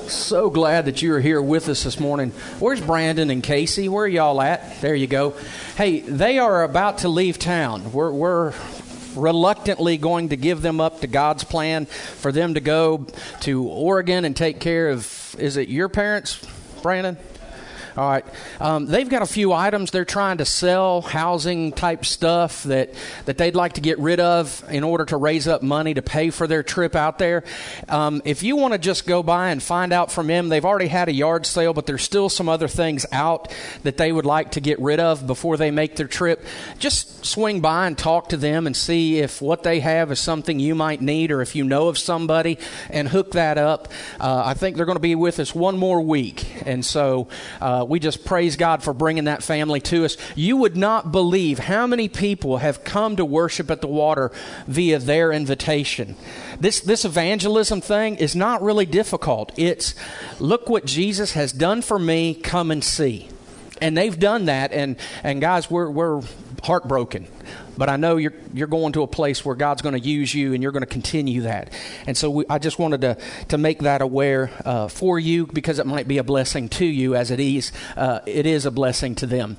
So glad that you are here with us this morning. Where's Brandon and Casey? Where are y'all at? There you go. Hey, they are about to leave town. We're reluctantly going to give them up to God's plan for them to go to Oregon and take care of, is it your parents, Brandon? All right. They've got a few items they're trying to sell, housing type stuff that they'd like to get rid of in order to raise up money to pay for their trip out there. If you want to just go by and find out from them, they've already had a yard sale, but there's still some other things out that they would like to get rid of before they make their trip. Just swing by and talk to them and see if what they have is something you might need, or if you know of somebody, and hook that up. I think they're going to be with us one more week. And so we just praise God for bringing that family to us. You would not believe how many people have come to worship at the water via their invitation. This evangelism thing is not really difficult. It's, look what Jesus has done for me, come and see. And they've done that, and guys, we're heartbroken. But I know you're going to a place where God's going to use you, and you're going to continue that. And so I just wanted to make that aware for you, because it might be a blessing to you, as it is a blessing to them.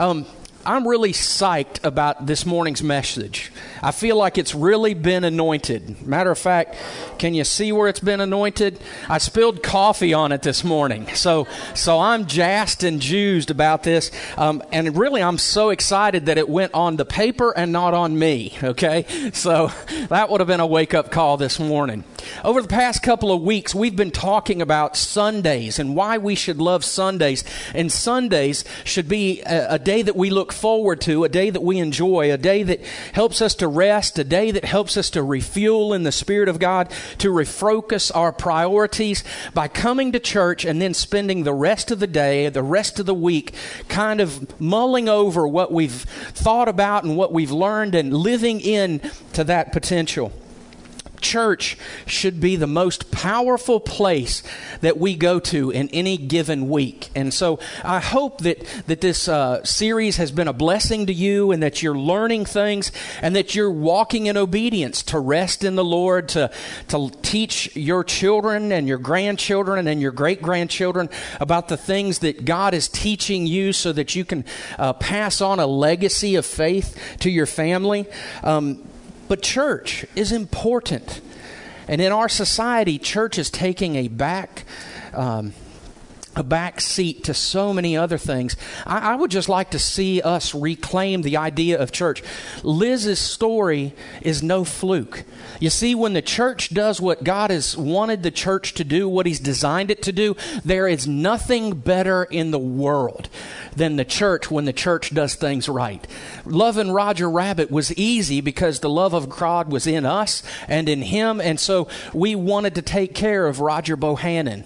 I'm really psyched about this morning's message. I feel like it's really been anointed. Matter of fact, can you see where it's been anointed? I spilled coffee on it this morning. So I'm jazzed and juiced about this. And really, I'm so excited that it went on the paper and not on me, okay? So that would have been a wake-up call this morning. Over the past couple of weeks, we've been talking about Sundays and why we should love Sundays. And Sundays should be a day that we look forward to, a day that we enjoy, a day that helps us to rest, a day that helps us to refuel in the Spirit of God, to refocus our priorities by coming to church and then spending the rest of the day, the rest of the week, kind of mulling over what we've thought about and what we've learned and living in to that potential. Church should be the most powerful place that we go to in any given week. And so I hope that this series has been a blessing to you, and that you're learning things, and that you're walking in obedience to rest in the Lord, to teach your children and your grandchildren and your great-grandchildren about the things that God is teaching you, so that you can pass on a legacy of faith to your family. But church is important. And in our society, church is taking a back seat to so many other things. I would just like to see us reclaim the idea of church. Liz's story is no fluke. You see, when the church does what God has wanted the church to do, what He's designed it to do, there is nothing better in the world than the church when the church does things right. Loving Roger Rabbit was easy because the love of God was in us and in him, and so we wanted to take care of Roger Bohannon.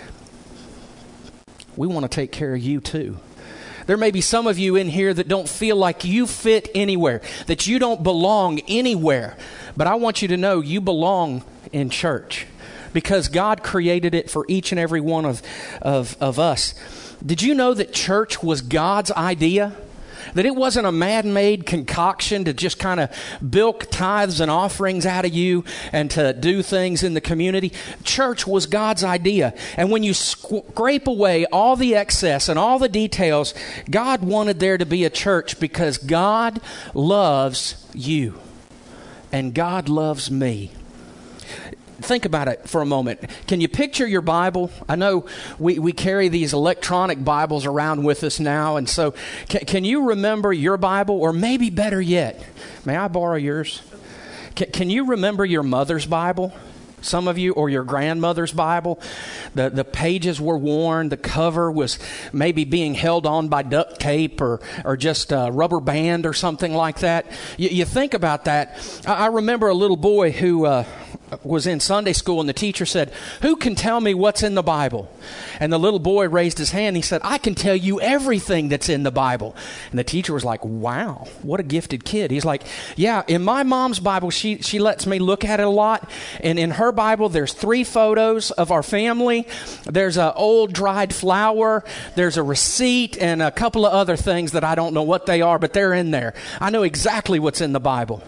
We want to take care of you too. There may be some of you in here that don't feel like you fit anywhere, that you don't belong anywhere. But I want you to know you belong in church, because God created it for each and every one of us. Did you know that church was God's idea? That it wasn't a man-made concoction to just kind of bilk tithes and offerings out of you and to do things in the community. Church was God's idea. And when you scrape away all the excess and all the details, God wanted there to be a church, because God loves you and God loves me. Think about it for a moment. Can you picture your Bible? I know we carry these electronic Bibles around with us now, and so can you remember your Bible? Or maybe better yet, may I borrow yours? Can you remember your mother's Bible? Some of you, or your grandmother's Bible. The pages were worn. The cover was maybe being held on by duct tape or just a rubber band or something like that. You think about that. I remember a little boy who was in Sunday school, and the teacher said, "Who can tell me what's in the Bible?" And the little boy raised his hand. He said, "I can tell you everything that's in the Bible." And the teacher was like, "Wow, what a gifted kid." He's like, "Yeah, in my mom's Bible, she lets me look at it a lot. And in her Bible, there's 3 photos of our family. There's an old dried flower. There's a receipt and a couple of other things that I don't know what they are, but they're in there. I know exactly what's in the Bible."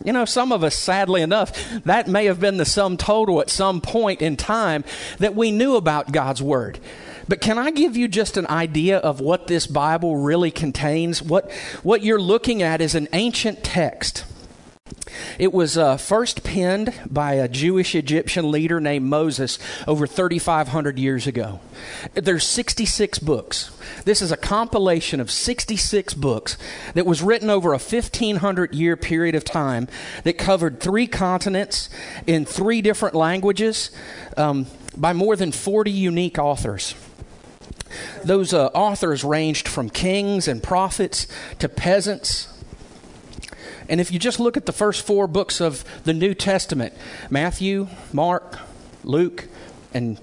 You know, some of us, sadly enough, that may have been the sum total at some point in time that we knew about God's Word. But can I give you just an idea of what this Bible really contains? What you're looking at is an ancient text. It was first penned by a Jewish Egyptian leader named Moses over 3,500 years ago. There's 66 books. This is a compilation of 66 books that was written over a 1,500-year period of time that covered 3 continents in 3 different languages by more than 40 unique authors. Those authors ranged from kings and prophets to peasants. And if you just look at the first 4 books of the New Testament, Matthew, Mark, Luke, and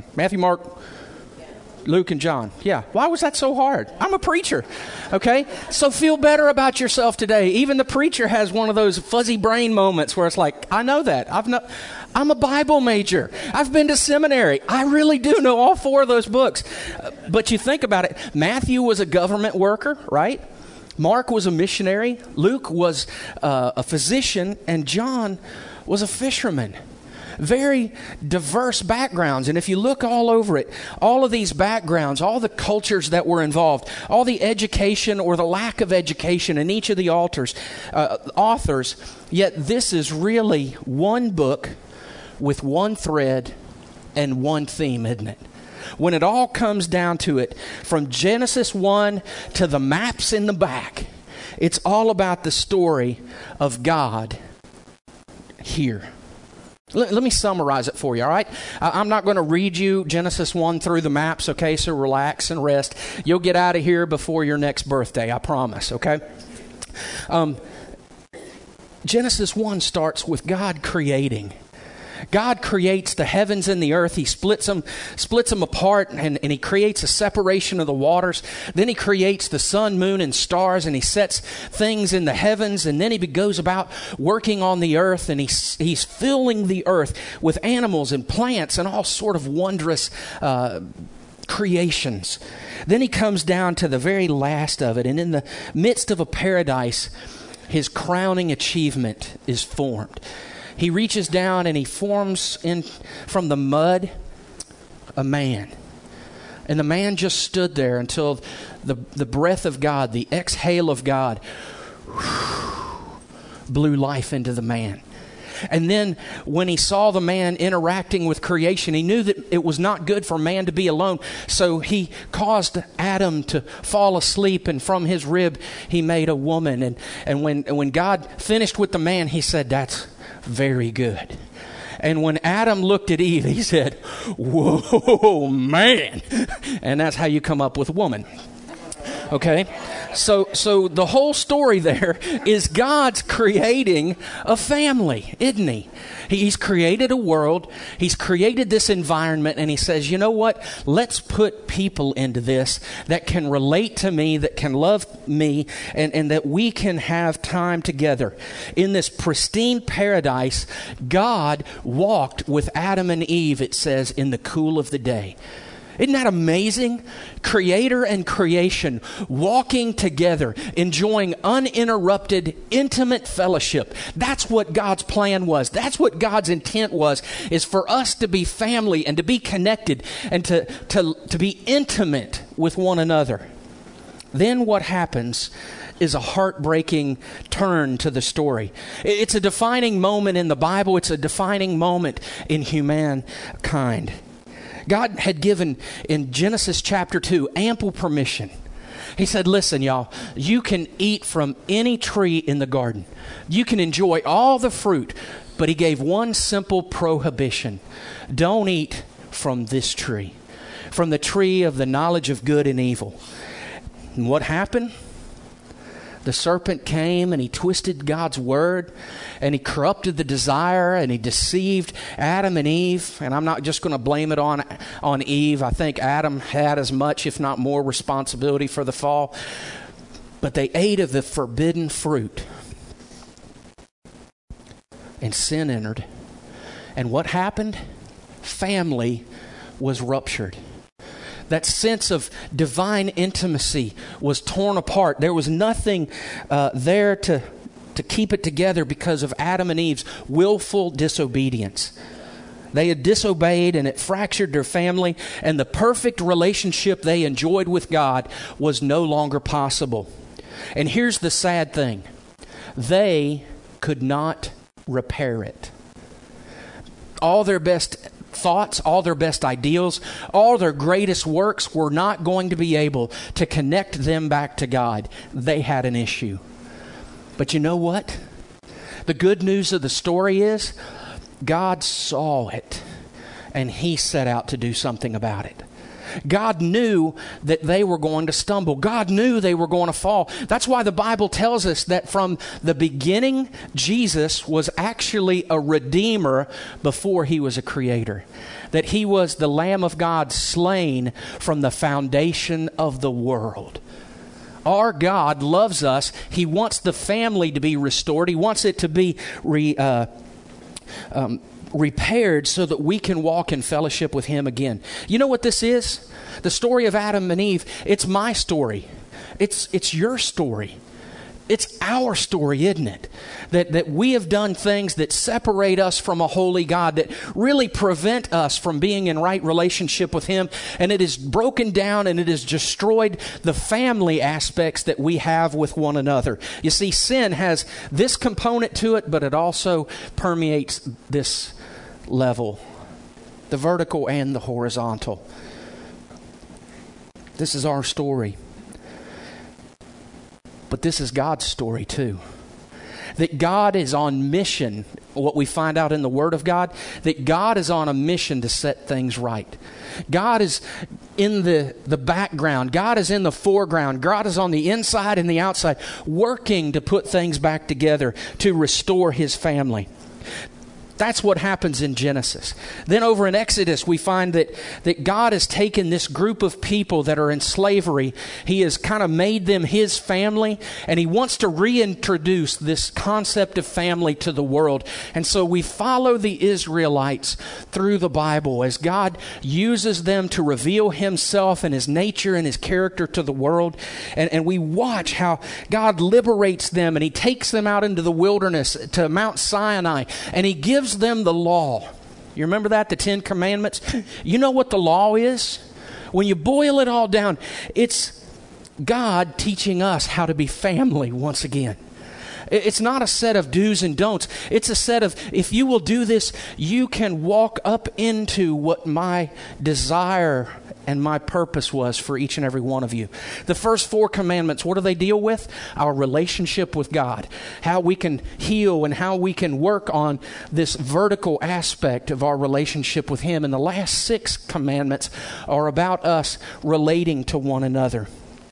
John. Yeah. Why was that so hard? I'm a preacher. Okay? So feel better about yourself today. Even the preacher has one of those fuzzy brain moments where it's like, I know that. I'm a Bible major. I've been to seminary. I really do know all 4 of those books. But you think about it. Matthew was a government worker, right? Mark was a missionary, Luke was a physician, and John was a fisherman. Very diverse backgrounds. And if you look all over it, all of these backgrounds, all the cultures that were involved, all the education or the lack of education in each of the authors, yet this is really one book with one thread and one theme, isn't it? When it all comes down to it, from Genesis 1 to the maps in the back, it's all about the story of God here. Let me summarize it for you, all right? I'm not going to read you Genesis 1 through the maps, okay? So relax and rest. You'll get out of here before your next birthday, I promise, okay? Genesis 1 starts with God creating. God creates the heavens and the earth. He splits them apart, and he creates a separation of the waters. Then he creates the sun, moon, and stars, and he sets things in the heavens. And then he goes about working on the earth, and he's filling the earth with animals and plants and all sort of wondrous creations. Then he comes down to the very last of it, and in the midst of a paradise, his crowning achievement is formed. He reaches down and he forms from the mud a man. And the man just stood there until the breath of God, the exhale of God, blew life into the man. And then when he saw the man interacting with creation, he knew that it was not good for man to be alone. So he caused Adam to fall asleep, and from his rib he made a woman. And when God finished with the man, he said, "That's very good." And when Adam looked at Eve, he said, "Whoa, man." And that's how you come up with woman. Okay? So the whole story there is God's creating a family, isn't he? He's created a world. He's created this environment, and he says, you know what? Let's put people into this that can relate to me, that can love me, and that we can have time together. In this pristine paradise, God walked with Adam and Eve, it says, in the cool of the day. Isn't that amazing? Creator and creation walking together, enjoying uninterrupted, intimate fellowship. That's what God's plan was. That's what God's intent was, is for us to be family and to be connected and to be intimate with one another. Then what happens is a heartbreaking turn to the story. It's a defining moment in the Bible. It's a defining moment in humankind. God had given, in Genesis chapter 2, ample permission. He said, listen, y'all, you can eat from any tree in the garden. You can enjoy all the fruit. But he gave one simple prohibition. Don't eat from this tree, from the tree of the knowledge of good and evil. And what happened? The serpent came and he twisted God's word, and he corrupted the desire, and he deceived Adam and Eve. And I'm not just going to blame it on Eve. I think Adam had as much, if not more, responsibility for the fall. But they ate of the forbidden fruit, and sin entered. And what happened? Family was ruptured. That sense of divine intimacy was torn apart. There was nothing there to to keep it together because of Adam and Eve's willful disobedience. They had disobeyed, and it fractured their family, and the perfect relationship they enjoyed with God was no longer possible. And here's the sad thing. They could not repair it. All their best thoughts, all their best ideals, all their greatest works were not going to be able to connect them back to God. They had an issue. But you know what? The good news of the story is God saw it, and He set out to do something about it. God knew that they were going to stumble. God knew they were going to fall. That's why the Bible tells us that from the beginning, Jesus was actually a redeemer before He was a creator. That He was the Lamb of God slain from the foundation of the world. Our God loves us. He wants the family to be restored. He wants it to be repaired so that we can walk in fellowship with Him again. You know what this is? The story of Adam and Eve. It's my story. It's your story. It's our story, isn't it? That we have done things that separate us from a holy God, that really prevent us from being in right relationship with Him. And it has broken down and it has destroyed the family aspects that we have with one another. You see, sin has this component to it, but it also permeates this level, the vertical and the horizontal. This is our story. But this is God's story too. That God is on mission, what we find out in the Word of God, that God is on a mission to set things right. God is in the background. God is in the foreground. God is on the inside and the outside, working to put things back together to restore His family. That's what happens in Genesis. Then over in Exodus, we find that God has taken this group of people that are in slavery. He has kind of made them His family, and He wants to reintroduce this concept of family to the world. And so we follow the Israelites through the Bible as God uses them to reveal Himself and His nature and His character to the world. And we watch how God liberates them, and He takes them out into the wilderness to Mount Sinai, and He gives them the law. You remember that? The 10 Commandments? You know what the law is? When you boil it all down, it's God teaching us how to be family once again. It's not a set of do's and don'ts. It's a set of, if you will do this, you can walk up into what my desire and my purpose was for each and every one of you. The first 4 commandments, what do they deal with? Our relationship with God. How we can heal and how we can work on this vertical aspect of our relationship with Him. And the last 6 commandments are about us relating to one another.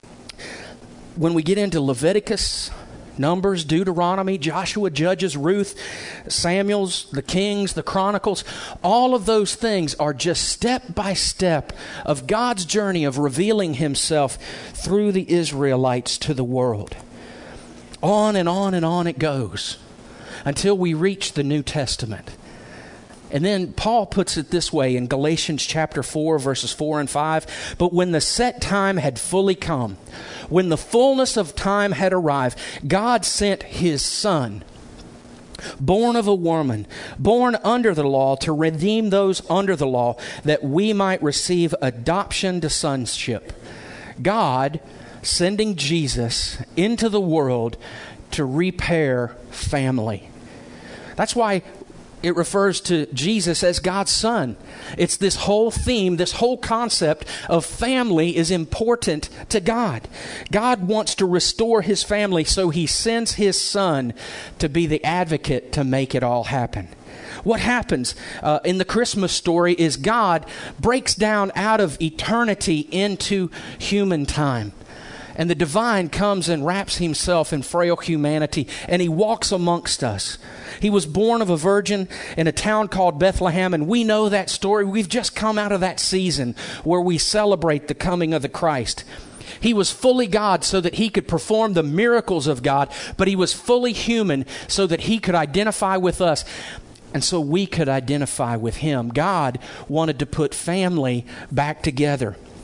When we get into Leviticus, Numbers, Deuteronomy, Joshua, Judges, Ruth, Samuel's, the Kings, the Chronicles, all of those things are just step by step of God's journey of revealing Himself through the Israelites to the world. On and on and on it goes until we reach the New Testament. And then Paul puts it this way in Galatians chapter 4, verses 4 and 5. But when the set time had fully come, when the fullness of time had arrived, God sent His Son, born of a woman, born under the law, to redeem those under the law, that we might receive adoption to sonship. God sending Jesus into the world to repair family. That's why it refers to Jesus as God's Son. It's this whole theme, this whole concept of family is important to God. God wants to restore His family, so He sends His Son to be the advocate to make it all happen. What happens in the Christmas story is God breaks down out of eternity into human time. And the divine comes and wraps Himself in frail humanity, and He walks amongst us. He was born of a virgin in a town called Bethlehem, and we know that story. We've just come out of that season where we celebrate the coming of the Christ. He was fully God so that He could perform the miracles of God, but He was fully human so that He could identify with us, and so we could identify with Him. God wanted to put family back together.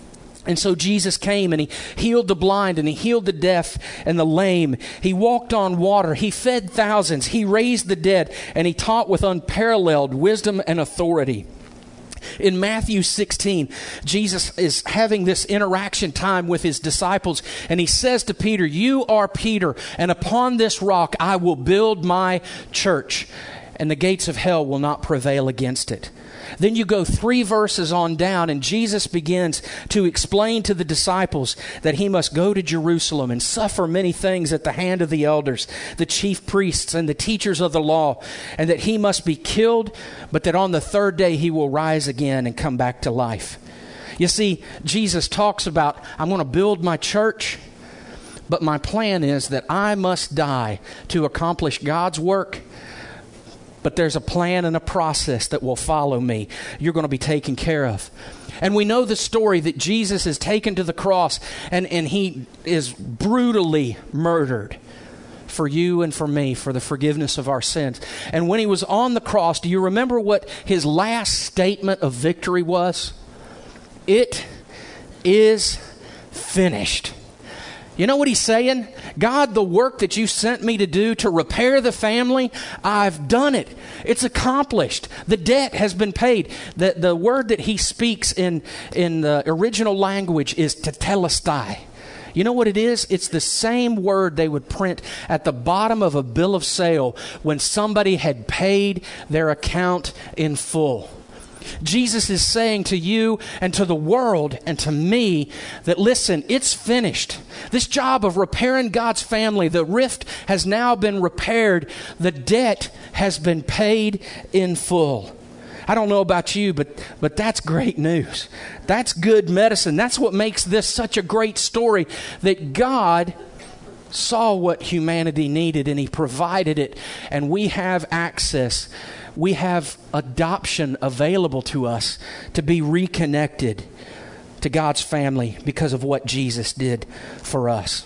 And so Jesus came and he healed the blind and he healed the deaf and the lame. He walked on water. He fed thousands. He raised the dead, and he taught with unparalleled wisdom and authority. In Matthew 16, Jesus is having this interaction time with his disciples, and he says to Peter, "You are Peter, and upon this rock I will build my church, and the gates of hell will not prevail against it." Then you go 3 verses on down, and Jesus begins to explain to the disciples that he must go to Jerusalem and suffer many things at the hand of the elders, the chief priests, and the teachers of the law, and that he must be killed, but that on the 3rd day he will rise again and come back to life. You see, Jesus talks about, I'm going to build my church, but my plan is that I must die to accomplish God's work. But there's a plan and a process that will follow me. You're going to be taken care of. And we know the story that Jesus is taken to the cross and he is brutally murdered for you and for me, for the forgiveness of our sins. And when he was on the cross, do you remember what his last statement of victory was? It is finished. You know what he's saying? God, the work that you sent me to do to repair the family, I've done it. It's accomplished. The debt has been paid. The word that he speaks in the original language is tetelestai. You know what it is? It's the same word they would print at the bottom of a bill of sale when somebody had paid their account in full. Jesus is saying to you and to the world and to me that, listen, it's finished. This job of repairing God's family, the rift has now been repaired. The debt has been paid in full. I don't know about you, but that's great news. That's good medicine. That's what makes this such a great story, that God saw what humanity needed and he provided it, and we have access. We have adoption available to us to be reconnected to God's family because of what Jesus did for us.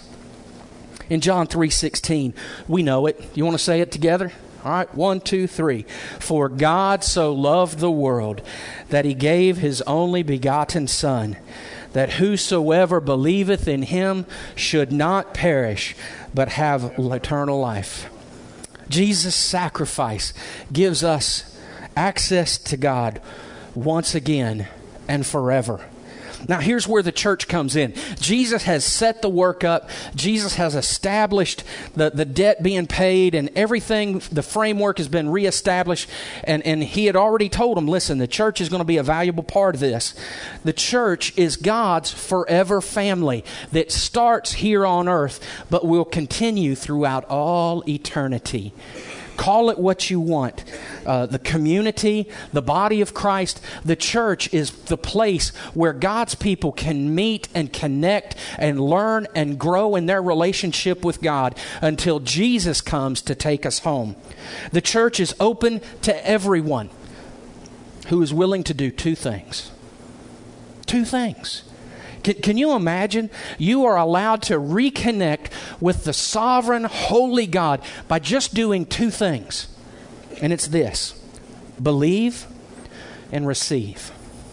In John 3:16, we know it. You want to say it together? All right, 1, 2, 3. For God so loved the world that he gave his only begotten Son, that whosoever believeth in him should not perish, but have eternal life. Jesus' sacrifice gives us access to God once again and forever. Now, here's where the church comes in. Jesus has set the work up. Jesus has established the debt being paid and everything. The framework has been reestablished. And he had already told them, listen, the church is going to be a valuable part of this. The church is God's forever family that starts here on earth, but will continue throughout all eternity. Call it what you want. The community, the body of Christ, the church is the place where God's people can meet and connect and learn and grow in their relationship with God until Jesus comes to take us home. The church is open to everyone who is willing to do 2 things. 2 things. Can you imagine? You are allowed to reconnect with the sovereign, holy God by just doing 2 things. And it's this: believe and receive.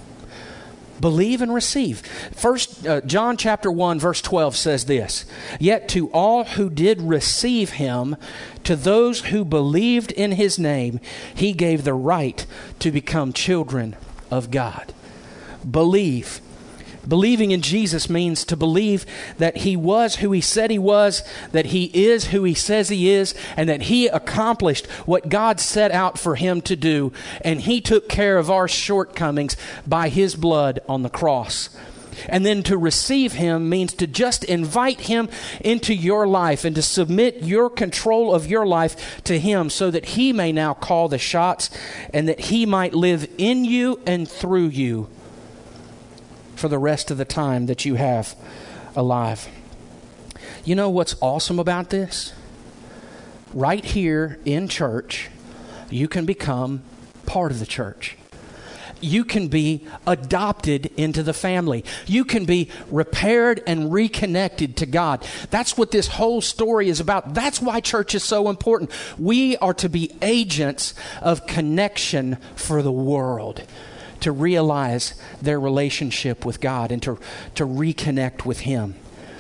Believe and receive. First, John chapter 1, verse 12 says this: Yet to all who did receive him, to those who believed in his name, he gave the right to become children of God. Believe. Believing in Jesus means to believe that he was who he said he was, that he is who he says he is, and that he accomplished what God set out for him to do, and he took care of our shortcomings by his blood on the cross. And then to receive him means to just invite him into your life and to submit your control of your life to him so that he may now call the shots and that he might live in you and through you for the rest of the time that you have alive. You know what's awesome about this? Right here in church, you can become part of the church. You can be adopted into the family. You can be repaired and reconnected to God. That's what this whole story is about. That's why church is so important. We are to be agents of connection for the world, to realize their relationship with God and to reconnect with Him.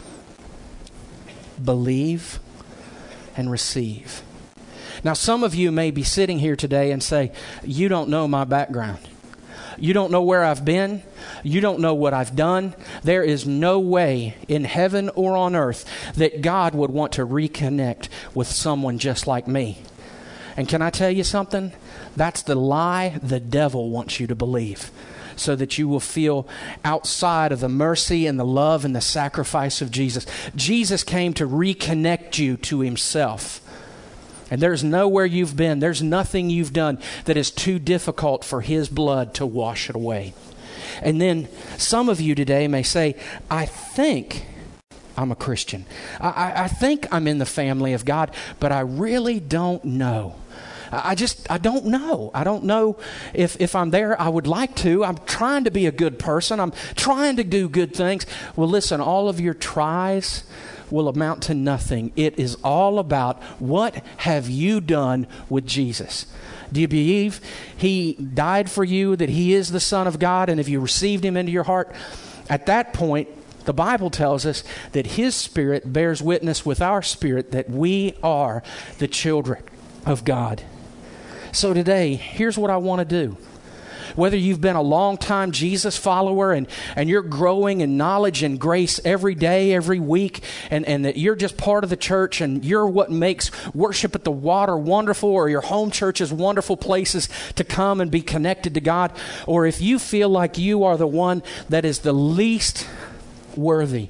Believe and receive. Now, some of you may be sitting here today and say, you don't know my background. You don't know where I've been. You don't know what I've done. There is no way in heaven or on earth that God would want to reconnect with someone just like me. And can I tell you something? That's the lie the devil wants you to believe, so that you will feel outside of the mercy and the love and the sacrifice of Jesus. Jesus came to reconnect you to Himself. And there's nowhere you've been, there's nothing you've done that is too difficult for His blood to wash it away. And then some of you today may say, I think I'm a Christian. I think I'm in the family of God, but I really don't know. I don't know. I don't know if I'm there. I would like to. I'm trying to be a good person. I'm trying to do good things. Well, listen, all of your tries will amount to nothing. It is all about what have you done with Jesus. Do you believe He died for you, that He is the Son of God, and if you received Him into your heart, at that point, the Bible tells us that His Spirit bears witness with our spirit that we are the children of God. So today, here's what I want to do. Whether you've been a long-time Jesus follower and you're growing in knowledge and grace every day, every week, and that you're just part of the church and you're what makes worship at the Water wonderful, or your home church is wonderful places to come and be connected to God, or if you feel like you are the one that is the least worthy,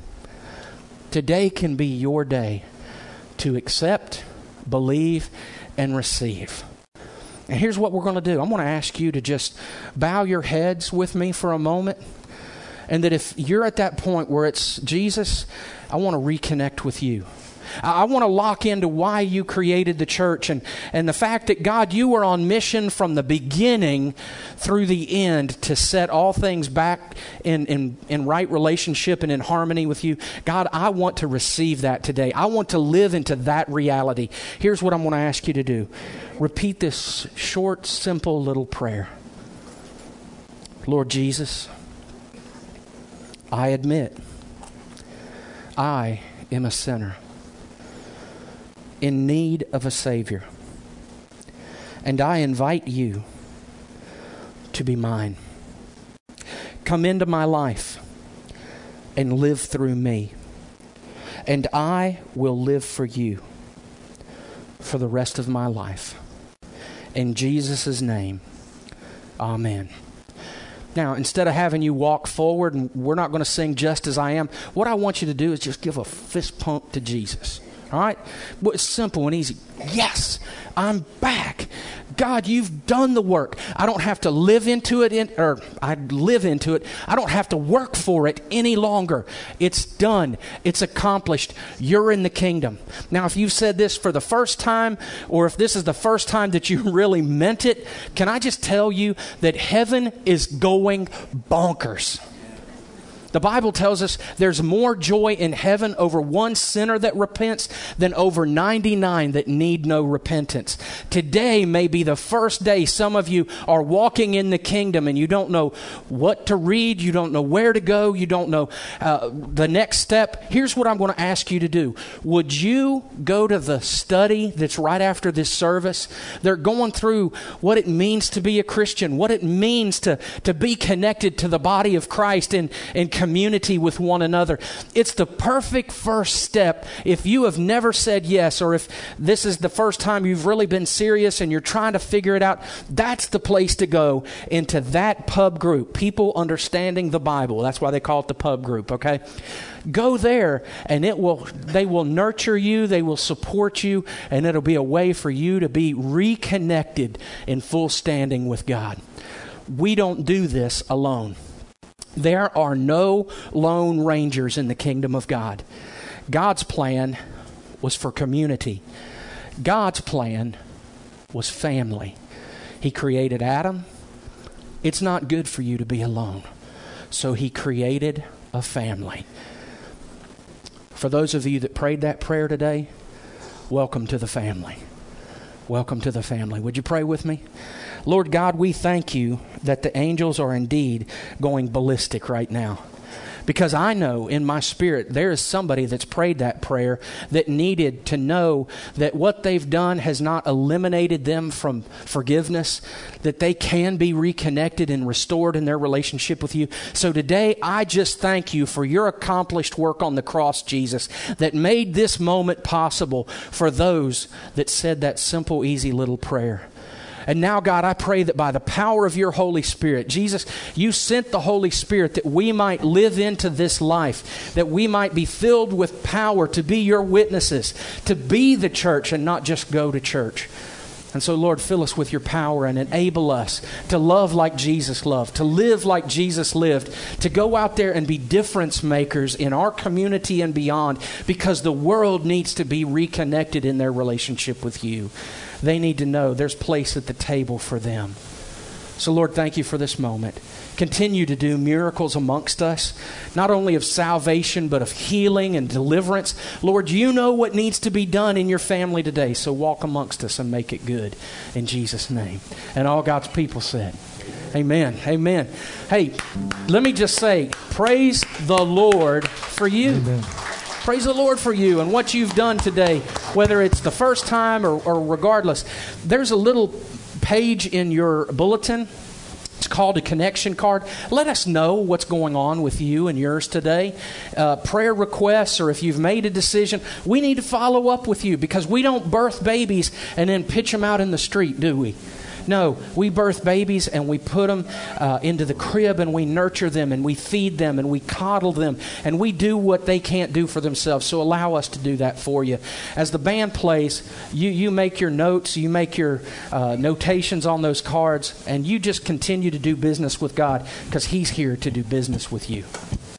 today can be your day to accept, believe, and receive. And here's what we're going to do. I'm going to ask you to just bow your heads with me for a moment. And that if you're at that point where it's, Jesus, I want to reconnect with you. I want to lock into why you created the church and the fact that, God, you were on mission from the beginning through the end to set all things back in right relationship and in harmony with you. God, I want to receive that today. I want to live into that reality. Here's what I'm going to ask you to do. Repeat this short, simple little prayer. Lord Jesus, I admit I am a sinner in need of a Savior. And I invite you to be mine. Come into my life and live through me. And I will live for you for the rest of my life. In Jesus' name, amen. Now, instead of having you walk forward, and we're not going to sing Just As I Am, what I want you to do is just give a fist pump to Jesus. All right? Well, it's simple and easy. Yes, I'm back. God, you've done the work. I don't have to live into it, I live into it. I don't have to work for it any longer. It's done. It's accomplished. You're in the kingdom. Now, if you've said this for the first time, or if this is the first time that you really meant it, can I just tell you that heaven is going bonkers? The Bible tells us there's more joy in heaven over one sinner that repents than over 99 that need no repentance. Today may be the first day some of you are walking in the kingdom and you don't know what to read, you don't know where to go, you don't know the next step. Here's what I'm going to ask you to do. Would you go to the study that's right after this service? They're going through what it means to be a Christian, what it means to be connected to the body of Christ in community with one another. It's the perfect first step. If you have never said yes, or if this is the first time you've really been serious and you're trying to figure it out, that's the place to go, into that pub group. People understanding the Bible. That's why they call it the pub group, okay? Go there and they will nurture you, they will support you, and it'll be a way for you to be reconnected in full standing with God. We don't do this alone. There are no lone rangers in the kingdom of God. God's plan was for community. God's plan was family. He created Adam. It's not good for you to be alone. So He created a family. For those of you that prayed that prayer today, welcome to the family. welcome to the family. Would you pray with me? Lord God, we thank you that the angels are indeed going ballistic right now. Because I know in my spirit there is somebody that's prayed that prayer that needed to know that what they've done has not eliminated them from forgiveness, that they can be reconnected and restored in their relationship with you. So today I just thank you for your accomplished work on the cross, Jesus, that made this moment possible for those that said that simple, easy little prayer. And now, God, I pray that by the power of your Holy Spirit, Jesus, you sent the Holy Spirit that we might live into this life, that we might be filled with power to be your witnesses, to be the church and not just go to church. And so, Lord, fill us with your power and enable us to love like Jesus loved, to live like Jesus lived, to go out there and be difference makers in our community and beyond, because the world needs to be reconnected in their relationship with you. They need to know there's place at the table for them. So, Lord, thank you for this moment. Continue to do miracles amongst us, not only of salvation, but of healing and deliverance. Lord, you know what needs to be done in your family today, so walk amongst us and make it good in Jesus' name. And all God's people said, amen, amen. Hey, let me just say, praise the Lord for you. Amen. Praise the Lord for you and what you've done today, whether it's the first time or regardless. There's a little page in your bulletin. It's called a connection card. Let us know what's going on with you and yours today. Prayer requests, or if you've made a decision, we need to follow up with you, because we don't birth babies and then pitch them out in the street, do we? No, we birth babies and we put them into the crib and we nurture them and we feed them and we coddle them and we do what they can't do for themselves. So allow us to do that for you. As the band plays, you make your notes, you make your notations on those cards, and you just continue to do business with God, because He's here to do business with you.